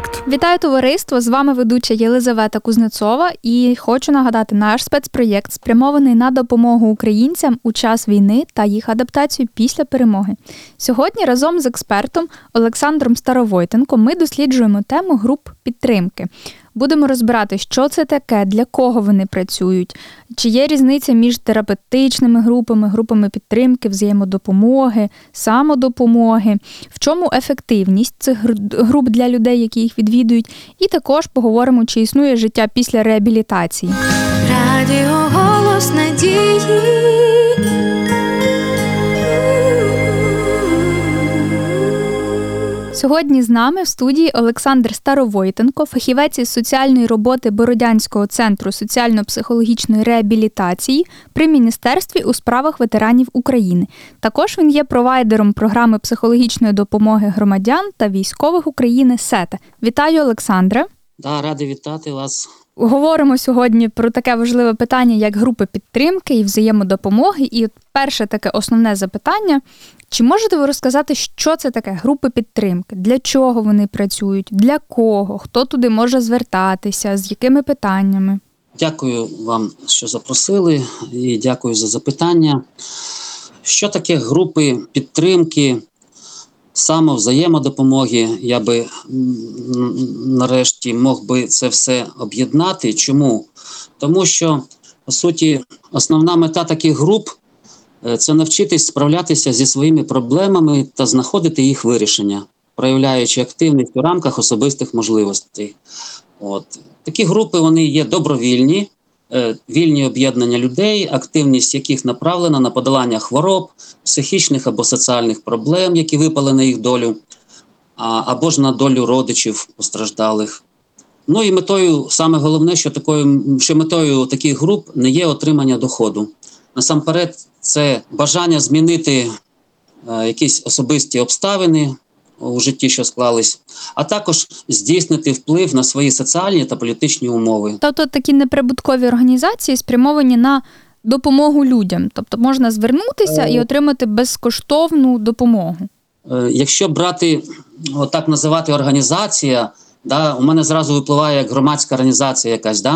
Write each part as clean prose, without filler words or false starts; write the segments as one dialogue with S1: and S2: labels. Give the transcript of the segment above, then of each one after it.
S1: спецпроєкт.
S2: Вітаю, товариство! З вами ведуча Єлизавета Кузнецова і хочу нагадати, наш спецпроєкт спрямований на допомогу українцям у час війни та їх адаптацію після перемоги. Сьогодні разом з експертом Олександром Старовойтенком ми досліджуємо тему груп підтримки. Будемо розбирати, що це таке, для кого вони працюють, чи є різниця між терапевтичними групами, групами підтримки, взаємодопомоги, самодопомоги, в чому ефективність цих груп для людей, які їх відвідують, і також поговоримо, чи існує життя після реабілітації.
S3: Радіо «Голос надії».
S2: Сьогодні з нами в студії Олександр Старовойтенко, фахівець із соціальної роботи Бородянського центру соціально-психологічної реабілітації при Міністерстві у справах ветеранів України. Також він є провайдером програми психологічної допомоги громадян та військових України СЕТА. Вітаю, Олександре.
S4: Радий вітати вас.
S2: Говоримо сьогодні про таке важливе питання, як групи підтримки і взаємодопомоги. І перше таке основне запитання. Чи можете ви розказати, що це таке групи підтримки? Для чого вони працюють? Для кого? Хто туди може звертатися? З якими питаннями?
S4: Дякую вам, що запросили, і дякую за запитання. Що таке групи підтримки, самовзаємодопомоги? Я би нарешті мог би це все об'єднати. Чому? Тому що, по суті, основна мета таких груп – це навчитись справлятися зі своїми проблемами та знаходити їх вирішення, проявляючи активність у рамках особистих можливостей. Такі групи, вони є добровільні, вільні об'єднання людей, активність яких направлена на подолання хвороб, психічних або соціальних проблем, які випали на їх долю, або ж на долю родичів постраждалих. Ну і метою, саме головне, що метою таких груп не є отримання доходу. Насамперед, це бажання змінити якісь особисті обставини у житті, що склались, а також здійснити вплив на свої соціальні та політичні умови.
S2: Тобто такі неприбуткові організації спрямовані на допомогу людям? Тобто можна звернутися і отримати безкоштовну допомогу?
S4: Якщо брати, так називати організація, у мене зразу випливає як громадська організація якась,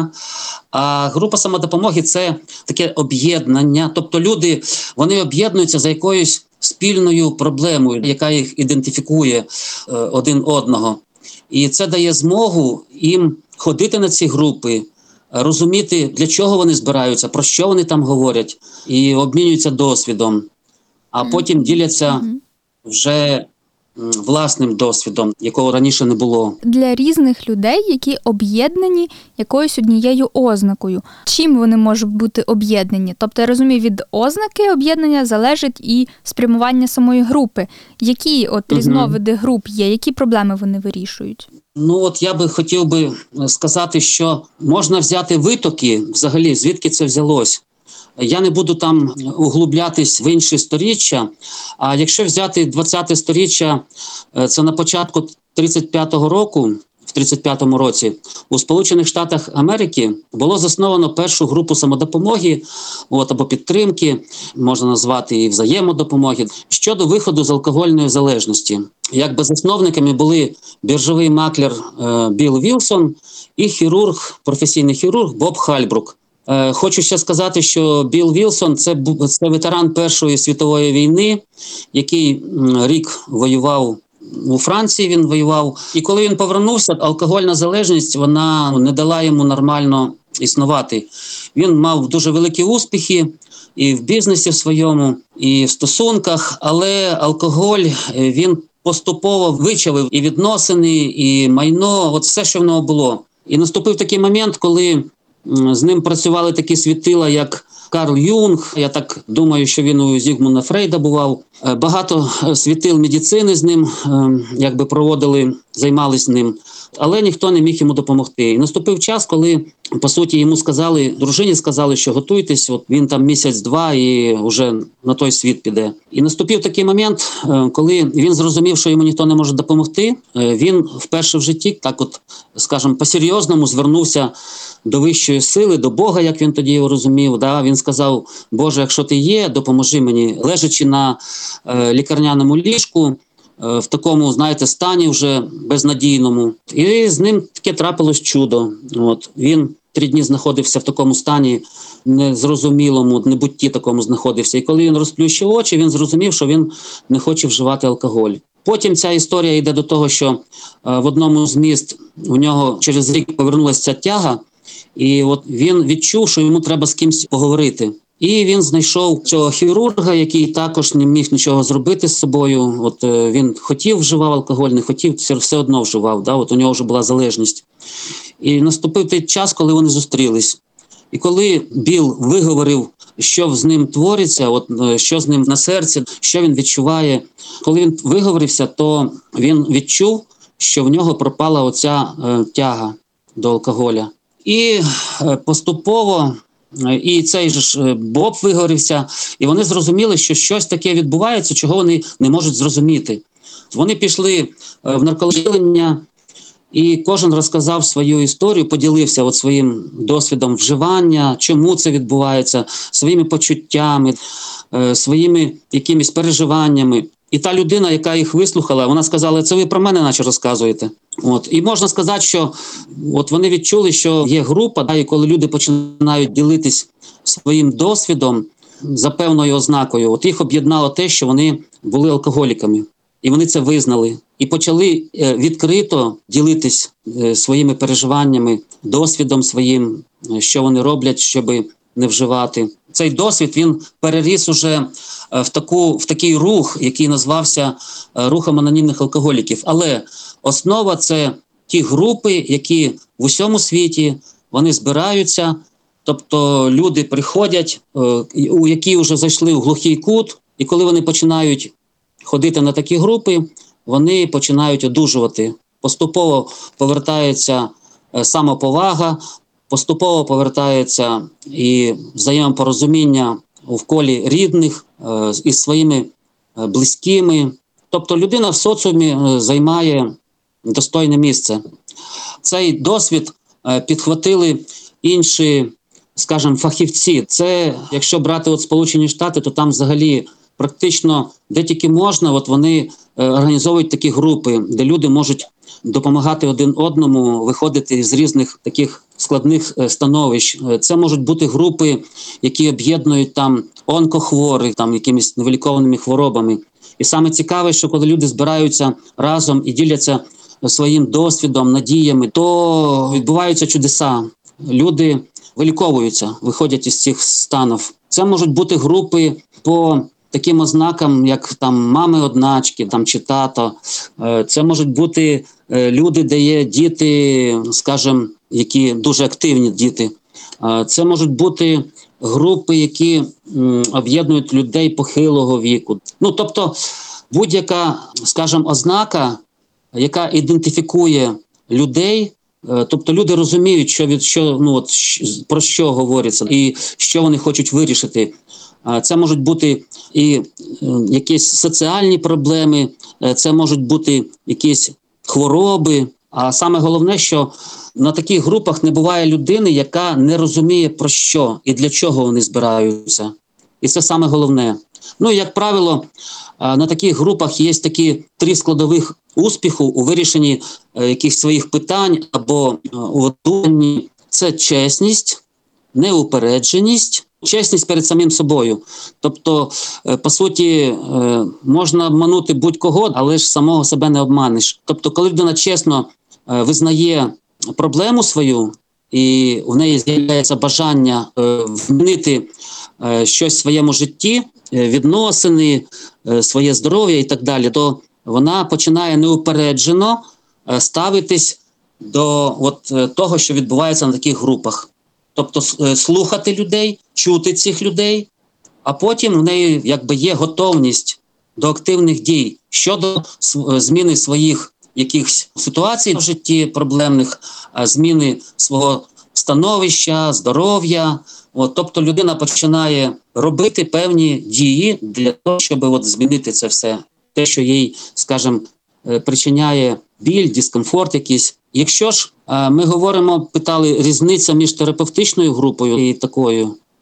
S4: а група самодопомоги – це таке об'єднання, тобто люди, вони об'єднуються за якоюсь спільною проблемою, яка їх ідентифікує один одного. І це дає змогу їм ходити на ці групи, розуміти, для чого вони збираються, про що вони там говорять, і обмінюються досвідом, а потім діляться вже власним досвідом, якого раніше не було.
S2: Для різних людей, які об'єднані якоюсь однією ознакою. Чим вони можуть бути об'єднані? Тобто, я розумію, від ознаки об'єднання залежить і спрямування самої групи. Які різновиди груп є? Які проблеми вони вирішують?
S4: Я би хотів би сказати, що можна взяти витоки, взагалі, звідки це взялось. Я не буду там углублятись в інші сторіччя, а якщо взяти 20-те сторіччя, це на початку 35-го року, в 35-му році, у Сполучених Штатах Америки було засновано першу групу самодопомоги, або підтримки, можна назвати і взаємодопомоги, щодо виходу з алкогольної залежності. Якби засновниками були біржовий маклер Білл Вілсон і професійний хірург Боб Хальбрук. Хочу ще сказати, що Білл Вілсон – це ветеран Першої світової війни, який рік воював у Франції, він воював. І коли він повернувся, алкогольна залежність, вона не дала йому нормально існувати. Він мав дуже великі успіхи і в бізнесі своєму, і в стосунках, але алкоголь, він поступово вичавив і відносини, і майно, все, що в нього було. І наступив такий момент, коли з ним працювали такі світила, як Карл Юнг, я так думаю, що він у Зігмунда Фрейда бував. Багато світил медицини з ним проводили, займались ним, але ніхто не міг йому допомогти. І наступив час, коли, по суті, дружині сказали, що готуйтесь, він там місяць-два і вже на той світ піде. І наступив такий момент, коли він зрозумів, що йому ніхто не може допомогти, він вперше в житті, скажімо, по-серйозному звернувся до вищої сили, до Бога, як він тоді його розумів. Він сказав: Боже, якщо ти є, допоможи мені. Лежачи на лікарняному ліжку, в такому, знаєте, стані вже безнадійному. І з ним таке трапилось чудо. Він 3 дні знаходився в такому стані незрозумілому, небутті такому знаходився. І коли він розплющив очі, він зрозумів, що він не хоче вживати алкоголь. Потім ця історія йде до того, що в одному з міст у нього через рік повернулася ця тяга, і він відчув, що йому треба з кимось поговорити. І він знайшов цього хірурга, який також не міг нічого зробити з собою. Він хотів вживав алкоголь, не хотів, все одно вживав. У нього вже була залежність. І наступив той час, коли вони зустрілись. І коли Біл виговорив, що з ним твориться, що з ним на серці, що він відчуває, коли він виговорився, то він відчув, що в нього пропала оця тяга до алкоголя. І поступово і цей же Боб виговорився, і вони зрозуміли, що щось таке відбувається, чого вони не можуть зрозуміти. Вони пішли в нарколікування, і кожен розказав свою історію, поділився своїм досвідом вживання, чому це відбувається, своїми почуттями, своїми якимись переживаннями. І та людина, яка їх вислухала, вона сказала, це ви про мене наче розказуєте. І можна сказати, що вони відчули, що є група, і коли люди починають ділитись своїм досвідом за певною ознакою, їх об'єднало те, що вони були алкоголіками. І вони це визнали. І почали відкрито ділитись своїми переживаннями, досвідом своїм, що вони роблять, щоб не вживати. Цей досвід, він переріс уже в такий рух, який назвався рухом анонімних алкоголіків. Але основа – це ті групи, які в усьому світі, вони збираються, тобто люди приходять, які вже зайшли в глухий кут, і коли вони починають ходити на такі групи, вони починають одужувати. Поступово повертається самоповага, поступово повертається і взаємопорозуміння в колі рідних із своїми близькими. Тобто людина в соціумі займає достойне місце. Цей досвід підхватили інші, скажімо, фахівці. Це, якщо брати Сполучені Штати, то там взагалі практично де тільки можна, вони організовують такі групи, де люди можуть допомагати один одному виходити з різних таких складних становищ. Це можуть бути групи, які об'єднують там онкохворих, там якимись невилікованими хворобами. І саме цікаве, що коли люди збираються разом і діляться своїм досвідом, надіями, то відбуваються чудеса. Люди виліковуються, виходять із цих станів. Це можуть бути групи по таким ознакам, як там мами-одначки, там чи тато. Це можуть бути люди, де є діти, скажімо, які дуже активні діти. Це можуть бути групи, які об'єднують людей похилого віку. Тобто будь-яка, скажімо, ознака, яка ідентифікує людей, тобто люди розуміють, про що говориться і що вони хочуть вирішити. Це можуть бути і якісь соціальні проблеми, це можуть бути якісь хвороби. А саме головне, що на таких групах не буває людини, яка не розуміє, про що і для чого вони збираються. І це саме головне. Як правило, на таких групах є такі 3 складових успіху у вирішенні якихось своїх питань або у думанні. Це чесність, неупередженість, чесність перед самим собою. Тобто, по суті, можна обманути будь-кого, але ж самого себе не обманеш. Тобто, коли людина чесно визнає проблему свою, і в неї з'являється бажання змінити щось в своєму житті, відносини, своє здоров'я і так далі, то вона починає неупереджено ставитись до того, що відбувається на таких групах. Тобто слухати людей, чути цих людей, а потім в неї є готовність до активних дій щодо зміни своїх якихось ситуацій в житті проблемних, зміни свого становища, здоров'я. Тобто людина починає робити певні дії для того, щоб змінити це все. Те, що їй, скажімо, причиняє біль, дискомфорт якийсь. Якщо ж ми говоримо, питали, різниця між терапевтичною групою і такою.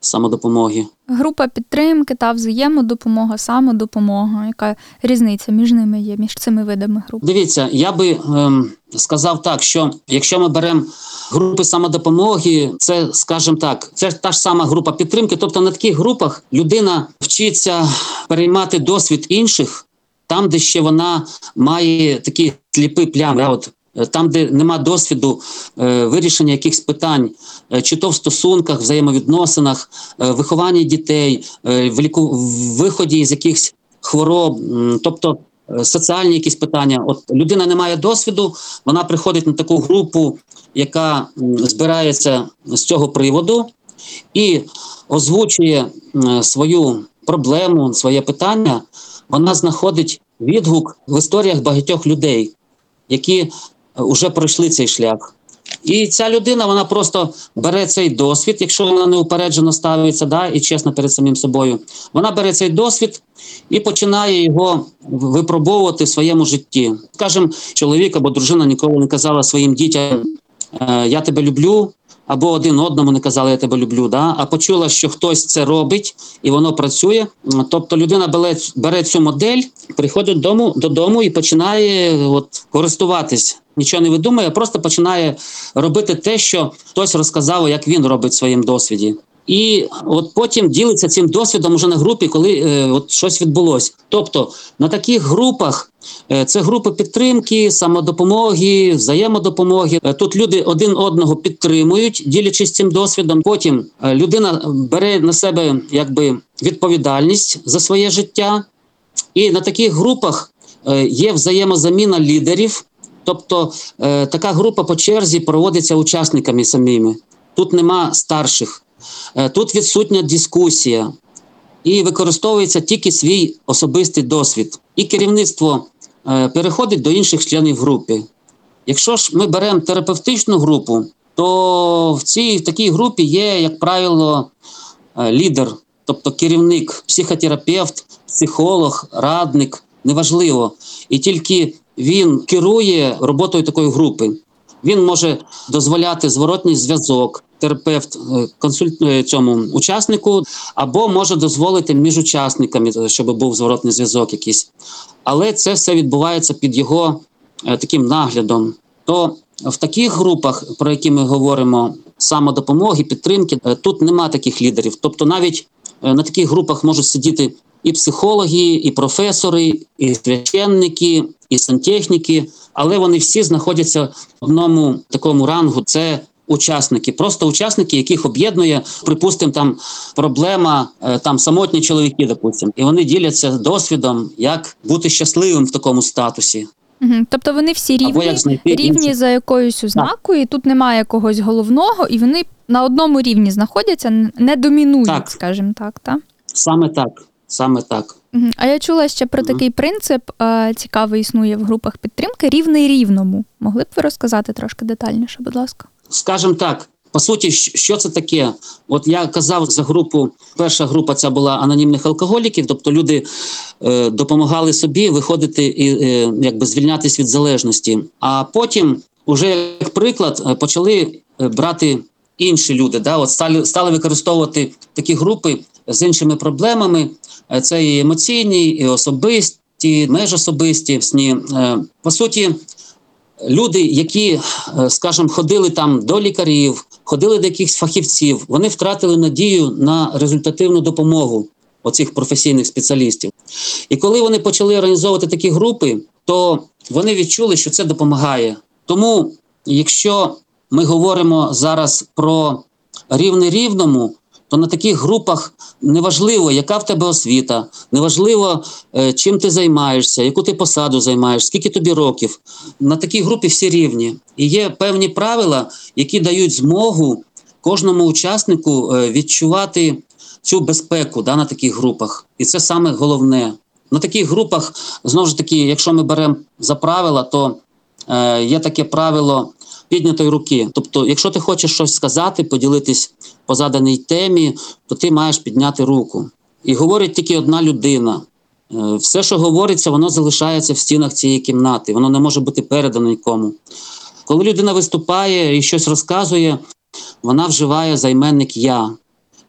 S4: самодопомоги.
S2: Група підтримки та взаємодопомога, самодопомога. Яка різниця між ними є, між цими видами груп?
S4: Дивіться, я би сказав так, що якщо ми беремо групи самодопомоги, це, скажімо так, це та ж сама група підтримки. Тобто на таких групах людина вчиться переймати досвід інших, там, де ще вона має такі сліпі плями. Там, де нема досвіду вирішення якихось питань, чи то в стосунках, взаємовідносинах, вихованні дітей, в виході з якихось хвороб, тобто соціальні якісь питання. От людина не має досвіду, вона приходить на таку групу, яка збирається з цього приводу і озвучує свою проблему, своє питання, вона знаходить відгук в історіях багатьох людей, які вже пройшли цей шлях. І ця людина, вона просто бере цей досвід, якщо вона неупереджено ставиться, і чесно перед самим собою, вона бере цей досвід і починає його випробовувати в своєму житті. Скажімо, чоловік або дружина ніколи не казала своїм дітям «я тебе люблю», або один одному не казали «я тебе люблю», а почула, що хтось це робить, і воно працює. Тобто людина бере цю модель, приходить додому і починає користуватись. Нічого не видумує, просто починає робити те, що хтось розказав, як він робить в своєму досвіді. І потім ділиться цим досвідом уже на групі, коли щось відбулося. Тобто на таких групах, це групи підтримки, самодопомоги, взаємодопомоги. Тут люди один одного підтримують, ділячись цим досвідом. Потім людина бере на себе відповідальність за своє життя. І на таких групах є взаємозаміна лідерів. Тобто така група по черзі проводиться учасниками самими. Тут нема старших. Тут відсутня дискусія і використовується тільки свій особистий досвід. І керівництво переходить до інших членів групи. Якщо ж ми беремо терапевтичну групу, то в такій групі є, як правило, лідер, тобто керівник, психотерапевт, психолог, радник, неважливо. І тільки він керує роботою такої групи. Він може дозволяти зворотній зв'язок, терапевт консультує цьому учаснику, або може дозволити між учасниками, щоб був зворотний зв'язок якийсь. Але це все відбувається під його таким наглядом. То в таких групах, про які ми говоримо, самодопомоги, підтримки, тут нема таких лідерів. Тобто навіть на таких групах можуть сидіти і психологи, і професори, і священники, і сантехніки, але вони всі знаходяться в одному такому рангу – це учасники. Просто учасники, яких об'єднує, припустимо, там проблема, самотні чоловіки, допустимо. І вони діляться досвідом, як бути щасливим в такому статусі.
S2: Тобто вони всі рівні за якоюсь ознакою, і тут немає когось головного, і вони на одному рівні знаходяться, не домінують, скажімо так, так?
S4: Саме так.
S2: А я чула ще про такий принцип, цікавий існує в групах підтримки, рівний рівному. Могли б ви розказати трошки детальніше, будь ласка?
S4: Скажімо так, по суті, що це таке? От я казав за групу, перша група ця була анонімних алкоголіків, тобто люди допомагали собі виходити і звільнятись від залежності. А потім, уже як приклад, почали брати інші люди, стали використовувати такі групи з іншими проблемами. Це і емоційні, і особисті, межособисті. По суті, люди, які, скажімо, ходили там до лікарів, ходили до якихось фахівців, вони втратили надію на результативну допомогу оцих професійних спеціалістів. І коли вони почали організовувати такі групи, то вони відчули, що це допомагає. Тому, якщо ми говоримо зараз про рівний рівному, то на таких групах неважливо, яка в тебе освіта, неважливо, чим ти займаєшся, яку ти посаду займаєш, скільки тобі років. На такій групі всі рівні. І є певні правила, які дають змогу кожному учаснику відчувати цю безпеку на таких групах. І це саме головне. На таких групах, знову ж таки, якщо ми беремо за правила, то є таке правило піднятої руки. Тобто, якщо ти хочеш щось сказати, поділитись по заданій темі, то ти маєш підняти руку. І говорить тільки одна людина. Все, що говориться, воно залишається в стінах цієї кімнати. Воно не може бути передано нікому. Коли людина виступає і щось розказує, вона вживає займенник «я».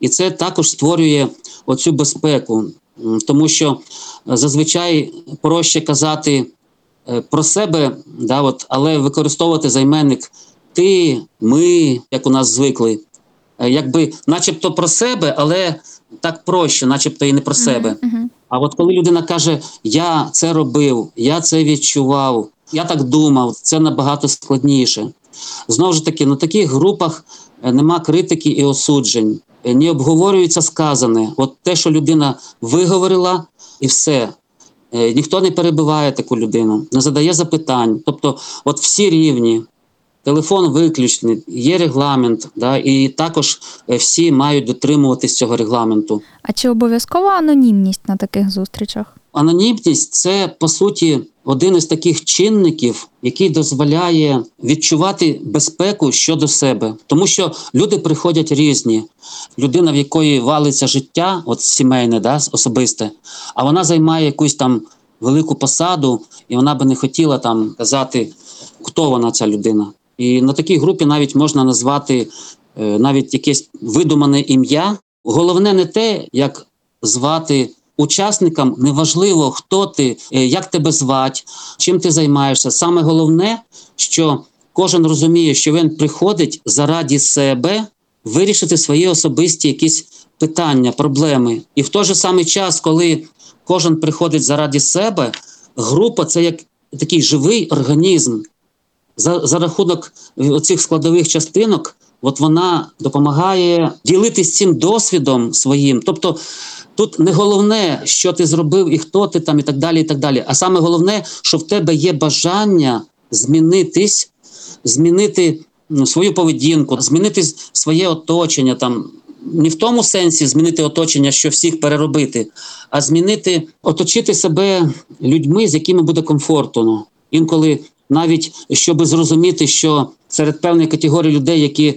S4: І це також створює оцю безпеку, тому що зазвичай проще казати про себе, але використовувати займенник «ти», «ми», як у нас звикли, якби начебто про себе, але так проще, начебто і не про себе. А от коли людина каже «я це робив», «я це відчував», «я так думав», це набагато складніше. Знову ж таки, на таких групах нема критики і осуджень, не обговорюється сказане. От те, що людина виговорила, і все. Ніхто не перебиває таку людину, не задає запитань. Тобто от всі рівні, телефон виключений, є регламент, і також всі мають дотримуватись цього регламенту.
S2: А чи обов'язкова анонімність на таких зустрічах?
S4: Анонімність – це, по суті, один із таких чинників, який дозволяє відчувати безпеку щодо себе. Тому що люди приходять різні. Людина, в якої валиться життя, от сімейне, особисте, а вона займає якусь там велику посаду, і вона би не хотіла там казати, хто вона, ця людина. І на такій групі навіть можна назвати навіть якесь видумане ім'я. Головне не те, як звати учасникам, неважливо, хто ти, як тебе звати, чим ти займаєшся. Саме головне, що кожен розуміє, що він приходить заради себе вирішити свої особисті якісь питання, проблеми. І в той же самий час, коли кожен приходить заради себе, група – це як такий живий організм. За рахунок оцих складових частинок, от вона допомагає ділитись цим досвідом своїм. Тобто тут не головне, що ти зробив і хто ти там і так далі, і так далі. А саме головне, що в тебе є бажання змінитись, змінити свою поведінку, змінити своє оточення. Там, не в тому сенсі змінити оточення, що всіх переробити, а змінити, оточити себе людьми, з якими буде комфортно. Інколи навіть, щоб зрозуміти, що серед певної категорії людей, які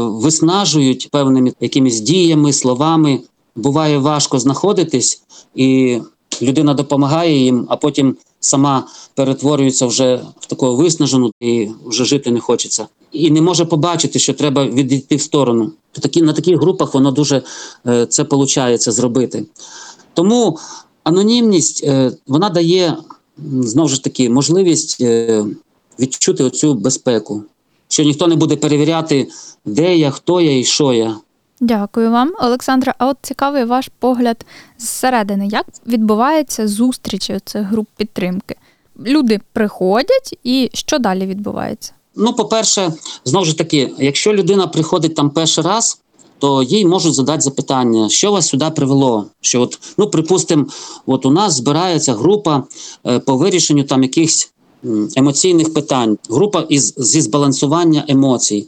S4: виснажують певними якимись діями, словами, буває важко знаходитись, і людина допомагає їм, а потім сама перетворюється вже в таку виснажену і вже жити не хочеться. І не може побачити, що треба відійти в сторону. На таких групах воно дуже це виходить зробити. Тому анонімність, вона дає, знову ж таки, можливість відчути оцю безпеку. Що ніхто не буде перевіряти, де я, хто я і що я.
S2: Дякую вам, Олександра. А от цікавий ваш погляд зсередини. Як відбуваються зустрічі цих груп підтримки? Люди приходять, і що далі відбувається?
S4: По-перше, знову ж таки, якщо людина приходить там перший раз, то їй можуть задати запитання, що вас сюди привело. Що припустимо, у нас збирається група по вирішенню там якихось емоційних питань, група зі збалансування емоцій.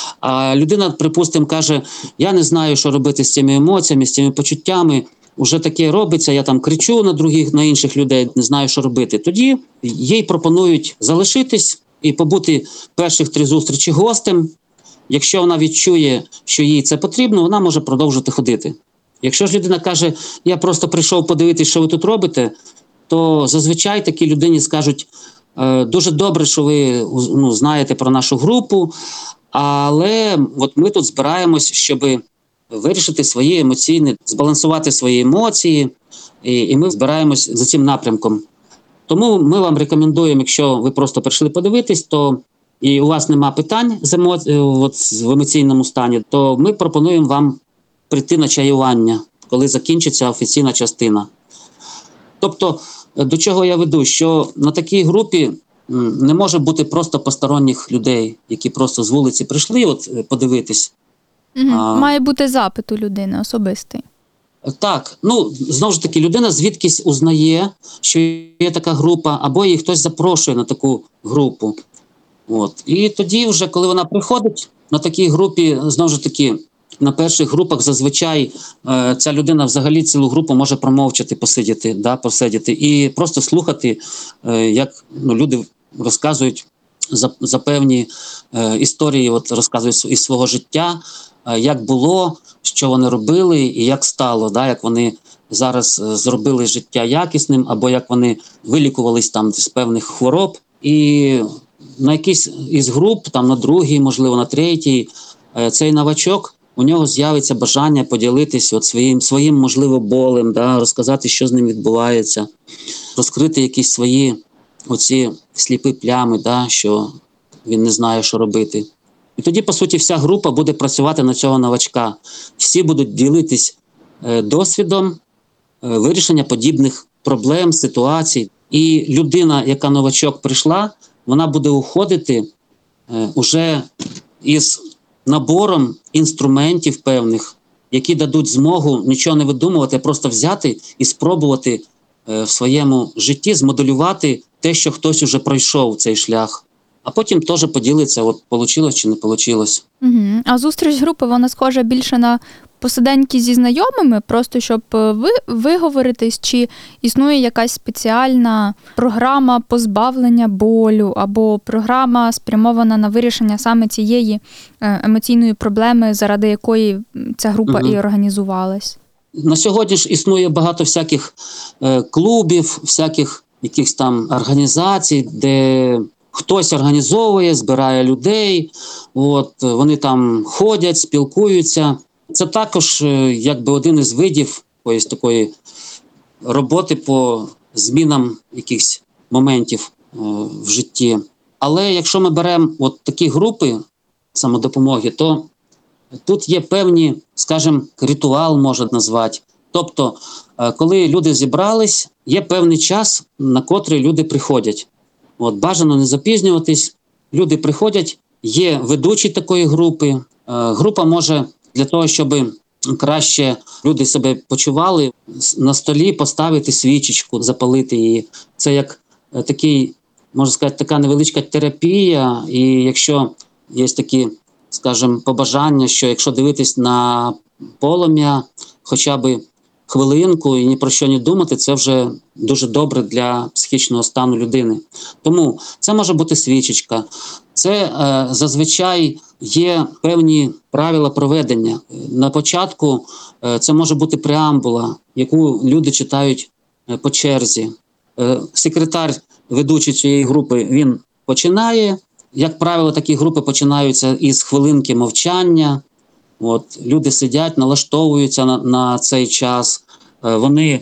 S4: А людина, припустимо, каже, я не знаю, що робити з цими емоціями, з цими почуттями, уже таке робиться, я там кричу на інших людей, не знаю, що робити. Тоді їй пропонують залишитись і побути перших 3 зустрічі гостем. Якщо вона відчує, що їй це потрібно, вона може продовжити ходити. Якщо ж людина каже, я просто прийшов подивитися, що ви тут робите, то зазвичай такій людині скажуть, дуже добре, що ви знаєте про нашу групу, але от ми тут збираємось, щоб вирішити свої емоційні, збалансувати свої емоції, і ми збираємось за цим напрямком. Тому ми вам рекомендуємо, якщо ви просто прийшли подивитись, то і у вас нема питань в емоційному стані, то ми пропонуємо вам прийти на чаювання, коли закінчиться офіційна частина. Тобто, до чого я веду, що на такій групі не може бути просто посторонніх людей, які просто з вулиці прийшли подивитись.
S2: Має бути запит у людини особистий.
S4: Так, знову ж таки, людина звідкись узнає, що є така група, або її хтось запрошує на таку групу. І тоді вже, коли вона приходить на такій групі, знову ж таки, на перших групах зазвичай ця людина взагалі цілу групу може промовчати, посидіти і просто слухати, як люди розказують за певні історії, розказують із свого життя, як було, що вони робили і як стало, як вони зараз зробили життя якісним, або як вони вилікувались там з певних хвороб. І на якійсь із груп, там на другій, можливо, на третій, цей новачок у нього з'явиться бажання поділитись от своїм можливо, болем, да, розказати, що з ним відбувається, розкрити якісь свої оці сліпі плями, да, що він не знає, що робити. І тоді, по суті, вся група буде працювати на цього новачка. Всі будуть ділитись досвідом вирішення подібних проблем, ситуацій. І людина, яка новачок прийшла, вона буде уходити уже із набором інструментів певних, які дадуть змогу нічого не видумувати, а просто взяти і спробувати в своєму житті змоделювати те, що хтось уже пройшов цей шлях. А потім теж поділиться, от вийшло чи не вийшло.
S2: Угу. А зустріч групи, вона схожа більше на посиденьки зі знайомими, просто щоб виговоритись, чи існує якась спеціальна програма позбавлення болю, або програма спрямована на вирішення саме цієї емоційної проблеми, заради якої ця група і організувалась?
S4: На сьогодні ж існує багато всяких клубів, всяких якихось там організацій, де хтось організовує, збирає людей, вони там ходять, спілкуються. Це також якби один із видів якоїсь такої роботи по змінам якихось моментів в житті. Але якщо ми беремо от такі групи самодопомоги, то тут є певні, скажімо, ритуал можна назвати. Тобто, коли люди зібрались, є певний час, на котрий люди приходять. Бажано не запізнюватись, люди приходять, є ведучі такої групи. Група може для того, щоб краще люди себе почували, на столі поставити свічечку, запалити її. Це як такий, можна сказати, така невеличка терапія. І якщо є такі, скажімо, побажання, що якщо дивитись на полум'я хоча б хвилинку і ні про що не думати, це вже дуже добре для психічного стану людини. Тому це може бути свічечка. Це зазвичай є певні правила проведення. На початку це може бути преамбула, яку люди читають по черзі. Секретар, ведучий цієї групи, він починає. Як правило, такі групи починаються із хвилинки мовчання. Люди сидять, налаштовуються на цей час. Вони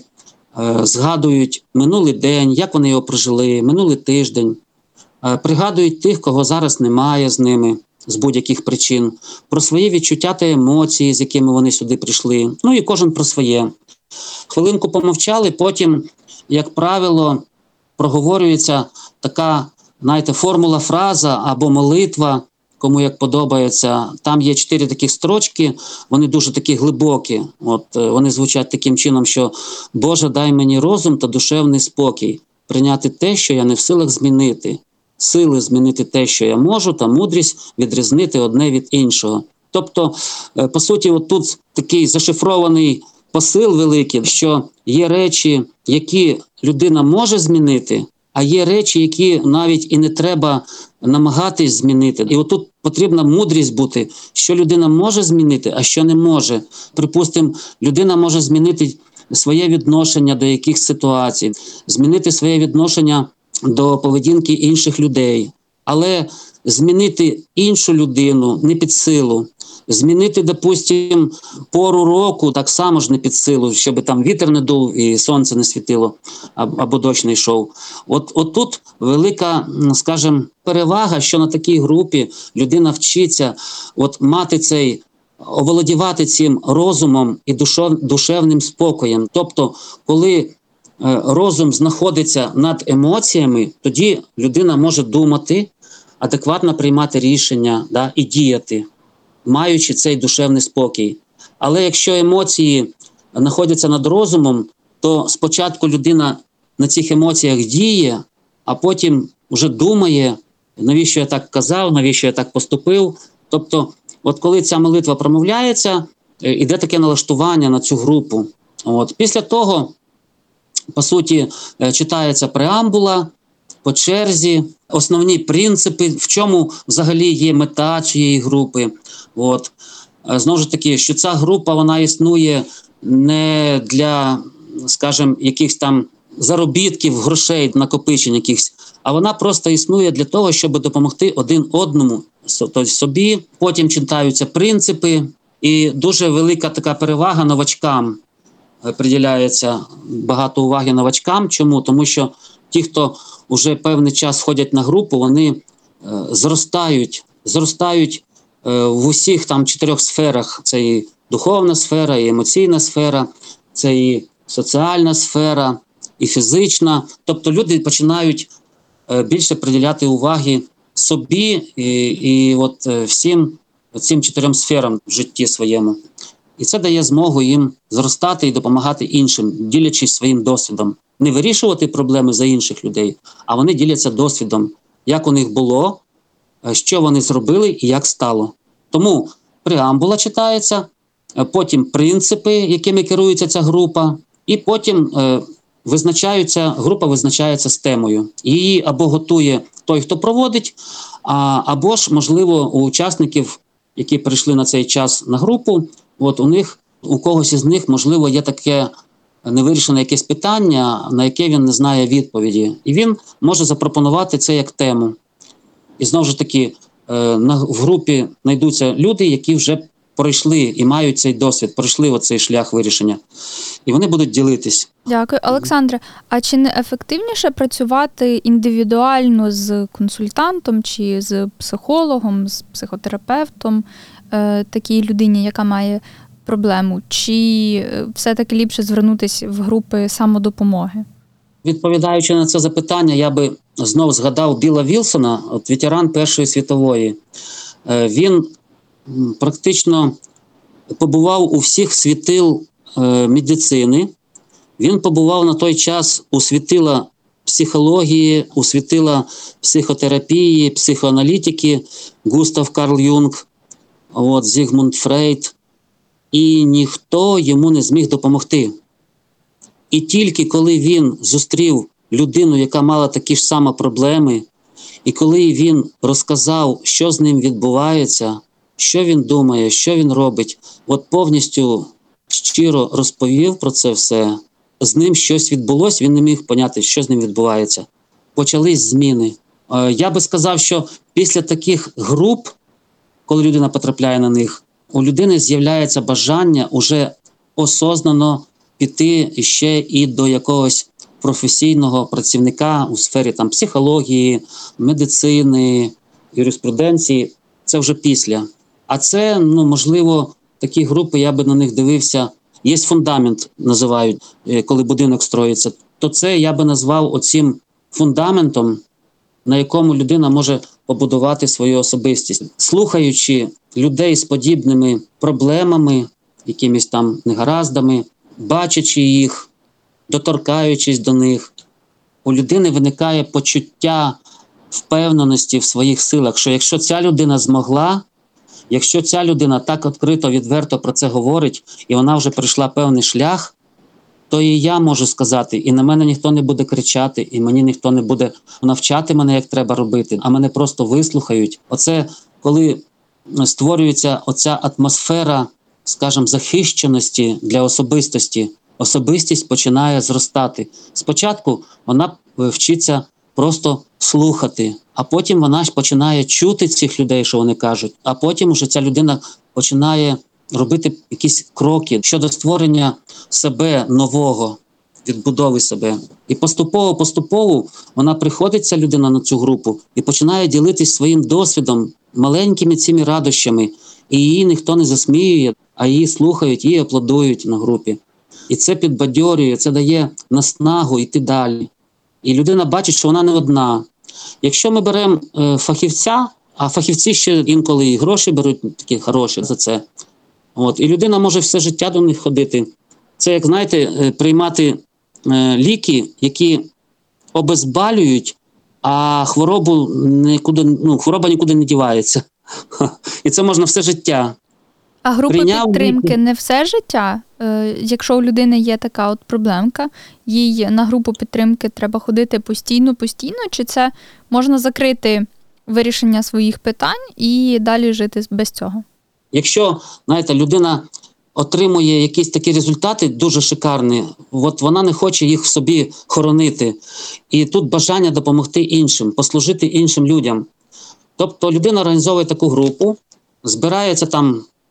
S4: згадують минулий день, як вони його прожили, минулий тиждень. Пригадують тих, кого зараз немає з ними, з будь-яких причин, про свої відчуття та емоції, з якими вони сюди прийшли. І кожен про своє. Хвилинку помовчали, потім, як правило, проговорюється така, формула, фраза або молитва, кому як подобається. Там є 4 таких строчки, вони дуже такі глибокі. Вони звучать таким чином, що «Боже, дай мені розум та душевний спокій, прийняти те, що я не в силах змінити, сили змінити те, що я можу, та мудрість відрізнити одне від іншого». Тобто, по суті, тут такий зашифрований посил великий, що є речі, які людина може змінити, а є речі, які навіть і не треба намагатись змінити. І отут потрібна мудрість бути, що людина може змінити, а що не може. Припустимо, людина може змінити своє відношення до якихось ситуацій, змінити своє відношення до поведінки інших людей. Але змінити іншу людину не під силу. Змінити, допустимо, пору року так само ж не під силу, щоб там вітер не дув і сонце не світило, або дощ не йшов. От тут велика, скажімо, перевага, що на такій групі людина вчиться мати цей, оволодівати цим розумом і душевним спокоєм. Тобто, коли розум знаходиться над емоціями, тоді людина може думати, адекватно приймати рішення, і діяти, маючи цей душевний спокій. Але якщо емоції знаходяться над розумом, то спочатку людина на цих емоціях діє, а потім вже думає, навіщо я так казав, навіщо я так поступив. Тобто, коли ця молитва промовляється, іде таке налаштування на цю групу. Після того, по суті, читається преамбула по черзі, основні принципи, в чому взагалі є мета цієї групи. Знову ж таки, що ця група, вона існує не для, скажімо, якихось там заробітків, грошей, накопичень якихось, а вона просто існує для того, щоб допомогти один одному, тобто собі. Потім читаються принципи, І дуже велика така перевага новачкам, приділяється багато уваги новачкам. Чому? Тому що ті, хто вже певний час ходять на групу, вони зростають в усіх там 4 сферах. Це і духовна сфера, і емоційна сфера, це і соціальна сфера, і фізична. Тобто люди починають більше приділяти уваги собі і от всім цим 4 сферам в житті своєму. І це дає змогу їм зростати і допомагати іншим, ділячись своїм досвідом. Не вирішувати проблеми за інших людей, а вони діляться досвідом, як у них було, що вони зробили і як стало. Тому преамбула читається, потім принципи, якими керується ця група, і потім група визначається з темою. Її або готує той, хто проводить, або ж, можливо, у учасників, які прийшли на цей час на групу, у когось із них, можливо, є таке невирішене якесь питання, на яке він не знає відповіді. І він може запропонувати це як тему. І знову ж таки, в групі знайдуться люди, які вже пройшли і мають цей досвід, пройшли оцей шлях вирішення. І вони будуть ділитись.
S2: Дякую. Олександре, а чи не ефективніше працювати індивідуально з консультантом чи з психологом, з психотерапевтом, такій людині, яка має проблему? Чи все-таки ліпше звернутися в групи самодопомоги?
S4: Відповідаючи на це запитання, я би знов згадав Біла Вілсона, ветеран Першої світової. Він практично побував у всіх світил медицини. Він побував на той час у світила психології, у світила психотерапії, психоаналітики, Густав Карл Юнг, Зігмунд Фрейд. І ніхто йому не зміг допомогти. І тільки коли він зустрів людину, яка мала такі ж самі проблеми, і коли він розказав, що з ним відбувається, що він думає, що він робить, повністю щиро розповів про це все, з ним щось відбулося, він не міг поняти, що з ним відбувається. Почались зміни. Я би сказав, що після таких груп, коли людина потрапляє на них, у людини з'являється бажання уже осознано піти ще і до якогось професійного працівника у сфері психології, медицини, юриспруденції. Це вже після. А це, можливо, такі групи, я би на них дивився. Є фундамент, називають, коли будинок строїться. То це я би назвав оцим фундаментом, на якому людина може побудувати свою особистість. Слухаючи людей з подібними проблемами, якимись негараздами, бачачи їх, доторкаючись до них, у людини виникає почуття впевненості в своїх силах, що якщо ця людина змогла, якщо ця людина так відкрито, відверто про це говорить, і вона вже пройшла певний шлях, то і я можу сказати, і на мене ніхто не буде кричати, і мені ніхто не буде навчати мене, як треба робити, а мене просто вислухають. Оце, коли створюється оця атмосфера, скажімо, захищеності для особистості, особистість починає зростати. Спочатку вона вчиться просто слухати, а потім вона ж починає чути цих людей, що вони кажуть, а потім вже ця людина починає робити якісь кроки щодо створення себе нового, відбудови себе. І поступово вона приходить, ця людина, на цю групу і починає ділитись своїм досвідом, маленькими цими радощами. І її ніхто не засміює, а її слухають, її аплодують на групі. І це підбадьорює, це дає наснагу йти далі. І людина бачить, що вона не одна. Якщо ми беремо фахівця, а фахівці ще інколи і гроші беруть такі хороші за це, і людина може все життя до них ходити. Це, як, знаєте, приймати ліки, які обезболюють, а хвороба нікуди не дівається. І це можна все життя.
S2: А групи підтримки не все життя? Якщо у людини є така проблемка, їй на групу підтримки треба ходити постійно, чи це можна закрити вирішення своїх питань і далі жити без цього? Якщо,
S4: знаєте, людина отримує якісь такі результати дуже шикарні, вона не хоче їх в собі хоронити. І тут бажання допомогти іншим, послужити іншим людям. Тобто людина організовує таку групу, збирається там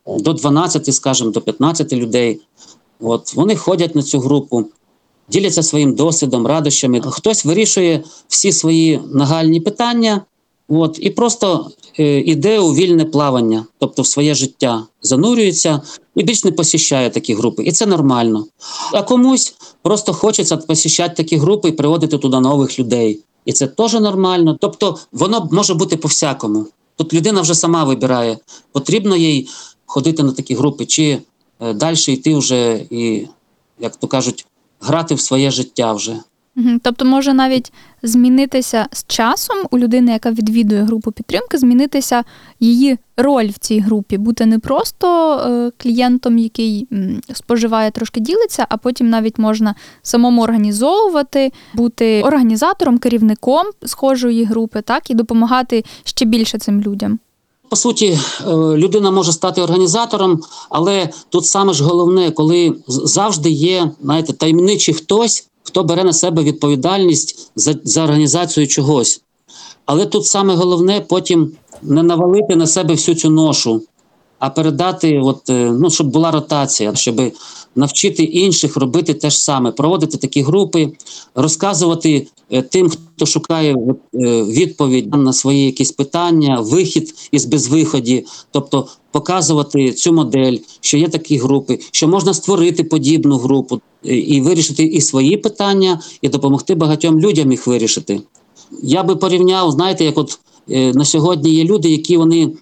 S4: до 12, скажімо, до 15 людей. От, вони ходять на цю групу, діляться своїм досвідом, радощами. Хтось вирішує всі свої нагальні питання, от, і просто іде у вільне плавання, тобто в своє життя, занурюється і більш не посіщає такі групи. І це нормально. А комусь просто хочеться посіщати такі групи і приводити туди нових людей. І це теж нормально. Тобто воно може бути по-всякому. Тут людина вже сама вибирає, потрібно їй ходити на такі групи, чи далі йти вже і, як то кажуть, грати в своє життя вже.
S2: Тобто може навіть змінитися з часом у людини, яка відвідує групу підтримки, змінитися її роль в цій групі, бути не просто клієнтом, який споживає, трошки ділиться, а потім навіть можна самому організовувати, бути організатором, керівником схожої групи, так, і допомагати ще більше цим людям.
S4: По суті, людина може стати організатором, але тут саме ж головне, коли завжди є, знаєте, таємничий хтось, хто бере на себе відповідальність за організацію чогось. Але тут саме головне потім не навалити на себе всю цю ношу, а передати, щоб була ротація, щоб навчити інших робити те ж саме, проводити такі групи, розказувати тим, хто шукає відповідь на свої якісь питання, вихід із безвиході, тобто показувати цю модель, що є такі групи, що можна створити подібну групу і вирішити і свої питання, і допомогти багатьом людям їх вирішити. Я би порівняв, знаєте, як на сьогодні є люди, які вони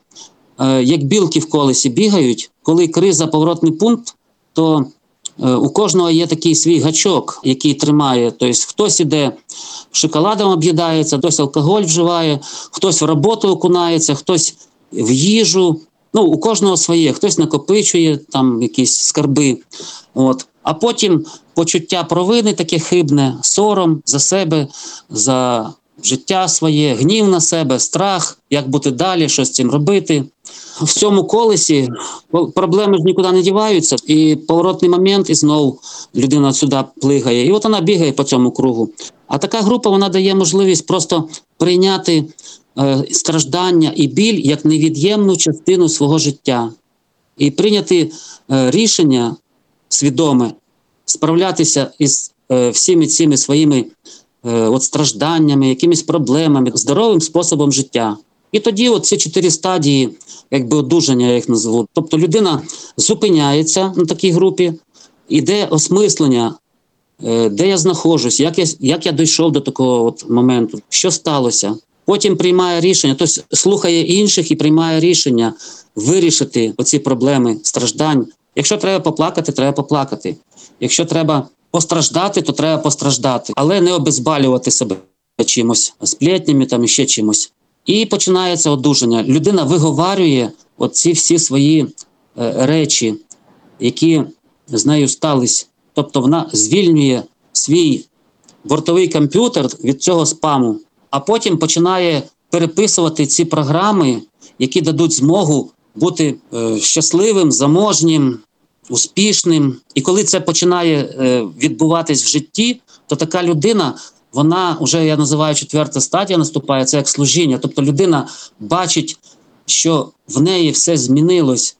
S4: як білки в колесі бігають, коли криза, поворотний пункт, то у кожного є такий свій гачок, який тримає. Тобто хтось іде шоколадом об'їдається, хтось алкоголь вживає, хтось в роботу окунається, хтось в їжу. У кожного своє, хтось накопичує там якісь скарби. А потім почуття провини таке хибне, сором за себе, за життя своє, гнів на себе, страх, як бути далі, що з цим робити. В цьому колесі проблеми ж нікуди не діваються, і поворотний момент, і знову людина сюди плигає. І вона бігає по цьому кругу. А така група, вона дає можливість просто прийняти страждання і біль як невід'ємну частину свого життя. І прийняти рішення свідоме, справлятися із всіми цими своїми стражданнями, якимись проблемами, здоровим способом життя. І тоді ці 4 стадії, одужання, я їх назву. Тобто людина зупиняється на такій групі, іде осмислення, де я знаходжусь, як я дійшов до такого моменту, що сталося. Потім приймає рішення, тобто слухає інших і приймає рішення вирішити оці проблеми страждань. Якщо треба поплакати, треба поплакати. Якщо треба постраждати, то треба постраждати. Але не обезболювати себе чимось, сплетнями і ще чимось. І починається одужання. Людина виговарює оці всі свої речі, які з нею стались. Тобто вона звільнює свій бортовий комп'ютер від цього спаму, а потім починає переписувати ці програми, які дадуть змогу бути щасливим, заможнім, успішним. І коли це починає відбуватись в житті, то така людина, вона вже, я називаю, 4 стадія наступає, це як служіння. Тобто людина бачить, що в неї все змінилось,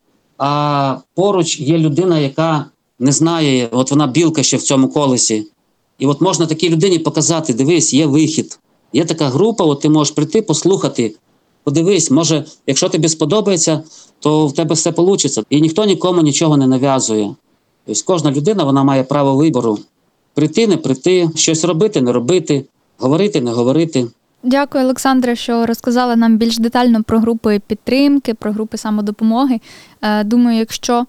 S4: а поруч є людина, яка не знає, вона білка ще в цьому колесі. І можна такій людині показати, дивись, є вихід. Є така група, ти можеш прийти, послухати, подивись, може, якщо тобі сподобається, то в тебе все вийде. І ніхто нікому нічого не нав'язує. Тобто кожна людина, вона має право вибору. Прийти, не прийти, щось робити, не робити, говорити, не говорити.
S2: Дякую, Олександре, що розказали нам більш детально про групи підтримки, про групи самодопомоги. Думаю, якщо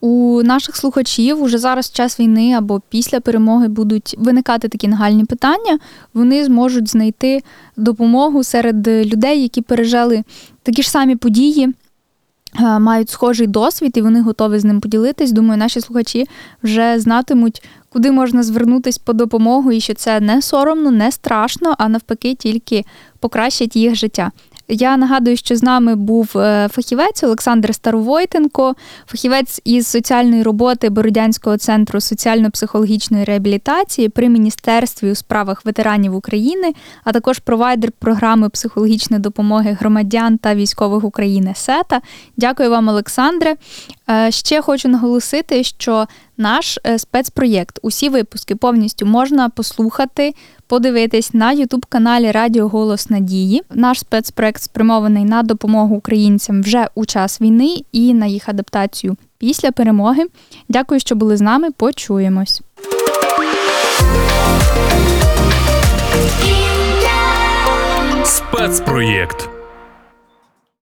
S2: у наших слухачів уже зараз в час війни або після перемоги будуть виникати такі нагальні питання, вони зможуть знайти допомогу серед людей, які пережили такі ж самі події, мають схожий досвід і вони готові з ним поділитись. Думаю, наші слухачі вже знатимуть, куди можна звернутися по допомогу і що це не соромно, не страшно, а навпаки тільки покращить їх життя. Я нагадую, що з нами був фахівець Олександр Старовойтенко, фахівець із соціальної роботи Бородянського центру соціально-психологічної реабілітації при Міністерстві у справах ветеранів України, а також провайдер програми психологічної допомоги громадян та військових України СЕТА. Дякую вам, Олександре. Ще хочу наголосити, що наш спецпроєкт, усі випуски повністю можна послухати, подивитись на YouTube-каналі Радіо Голос Надії. Наш спецпроєкт спрямований на допомогу українцям вже у час війни і на їх адаптацію після перемоги. Дякую, що були з нами. Почуємось.
S1: Спецпроєкт.